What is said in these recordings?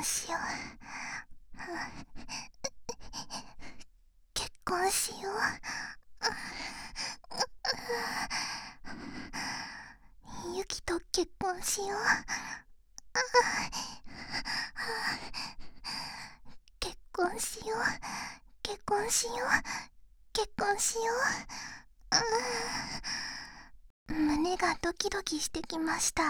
婚しよう。結婚しよう。ユキと結婚しよう。結婚しよう。結婚しよう。結婚しよう。胸がドキドキしてきました。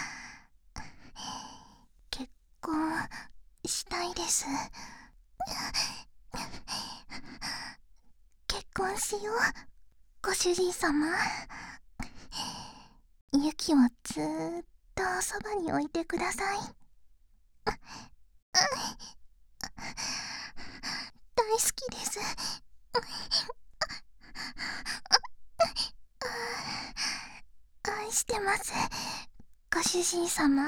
結婚したいです。結婚しよう、ご主人様。ユキをずーっとそばに置いてください。大好きです。愛してます、ご主人様。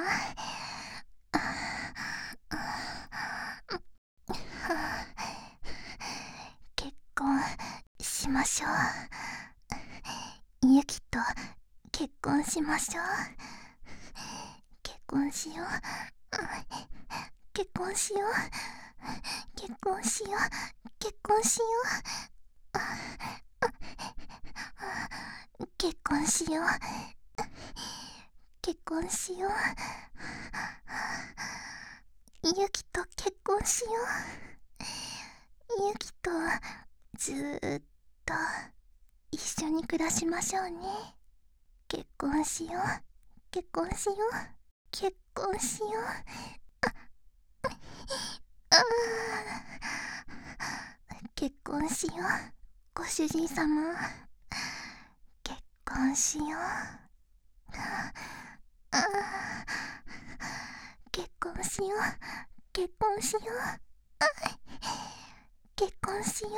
結婚しましょう。ユキと結婚しましょう。結婚しよう。結婚しよう。結婚しよう。結婚しよう。結婚しよう。結婚しよう。ユキと結婚しよう。ユキとずーっと一緒に暮らしましょうね。結婚しよう。結婚しよう。結婚しよう。結婚しよう、ご主人様。結婚しよう。結婚しよう。結婚しよう。結婚しよう。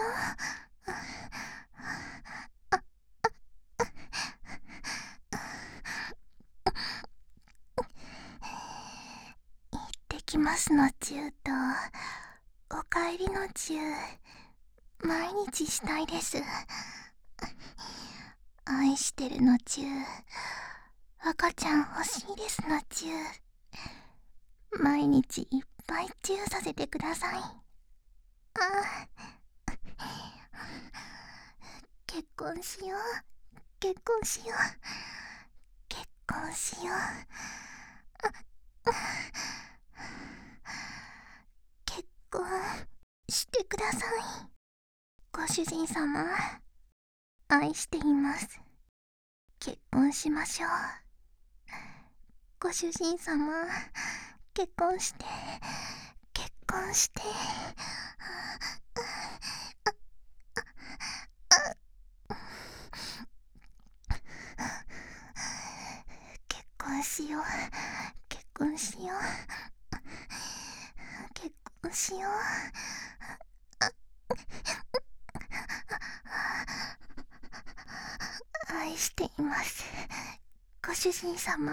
行ってきますのチューとお帰りのチュー、毎日したいです。愛してるのチュー、赤ちゃん欲しいですのチュー、毎日いっぱいチューさせてください。結婚しよう。結婚しよう。結婚しよう。結婚してください、ご主人様。愛しています。結婚しましょう、ご主人様。結婚して、結婚して。結婚しよう。結婚しよう。結婚しよう。愛しています、ご主人様。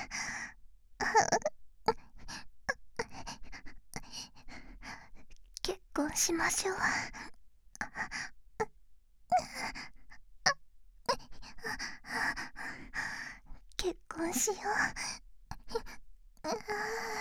結婚しましょう。結婚しよう。